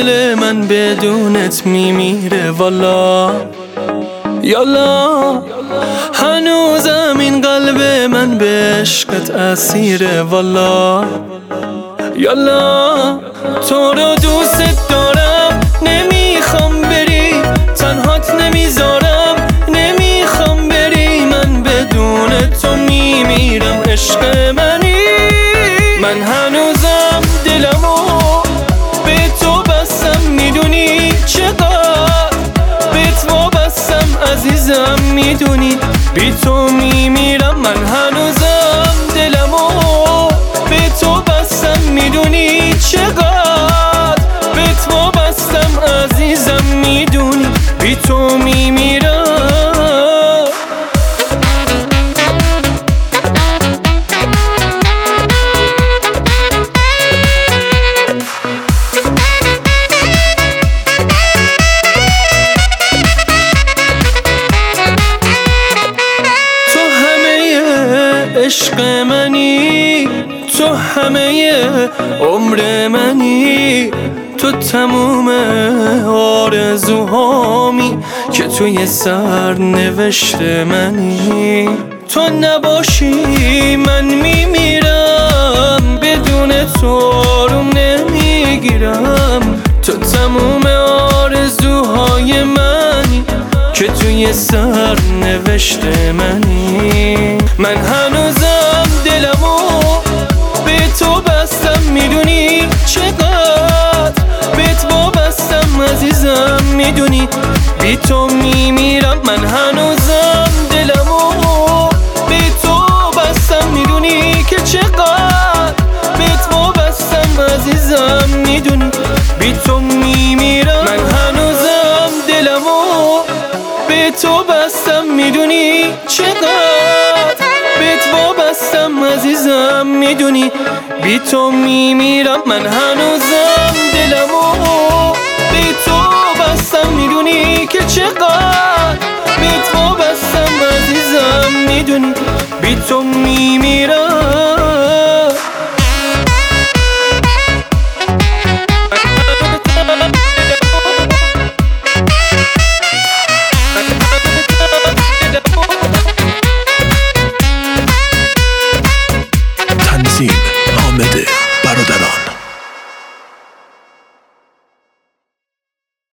دل من بدونت میمیره والا یالا. هنوزم این قلب من به عشقت اسیره والا یالا. تو رو دوست دارم نمیخوام بری، تنهات نمیذارم نمیخوام بری، من بدون تو میمیرم عشق منی. من هنوزم دلمو به تو بستم، میدونی چقدر بهت وابستم عزیزم، میدونی بی تو میمیرم. من هنوزم دلمو به تو بستم، میدونی چقدر بهت وابستم عزیزم، میدونی بی تو میمیرم. عشق منی، تو همه عمر منی، تو تموم آرزوهامی که توی سر نوشته منی. تو نباشی من میمیرم، بدون تو آروم نمیگیرم. تو تموم آرزوهای منی که توی سر نوشته منی. من هنوزم دلمو به تو بستم، میدونی چقدر بهت وابستم عزیزم، میدونی بی تو میمیرم. من هنوزم دلمو به تو بستم، میدونی که چقدر بهت وابستم عزیزم، میدونی بی تو میمیرم. من هنوزم دلمو به تو بستم، میدونی چقدر بهت وابستم عزیزم، میدونی بی تو میمیرم. من هنوزم دلمو به تو بستم، میدونی که چقدر بهت وابستم عزیزم، میدونی بی تو میمیرم.